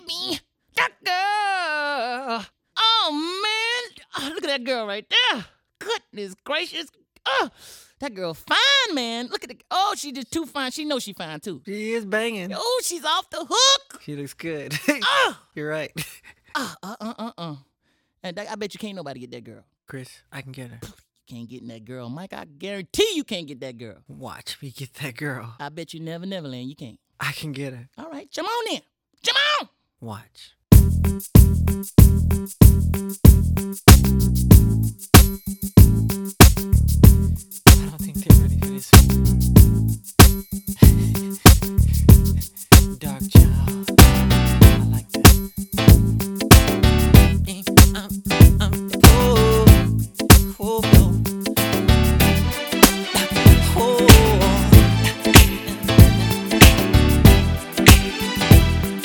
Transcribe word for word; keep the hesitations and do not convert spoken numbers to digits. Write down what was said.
me. That girl. Oh, man. Oh, look at that girl right there. Goodness gracious. Oh, that girl fine, man. Look at the. Oh, she just too fine. She knows she fine, too. She is banging. Oh, she's off the hook. She looks good. Oh. You're right. Uh, uh, uh, uh, uh. And that, I bet you can't nobody get that girl. Chris, I can get her. You can't get in that girl. Mike, I guarantee you can't get that girl. Watch me get that girl. I bet you never, never land. You can't. I can get her. All right, come on then. Come on. Watch.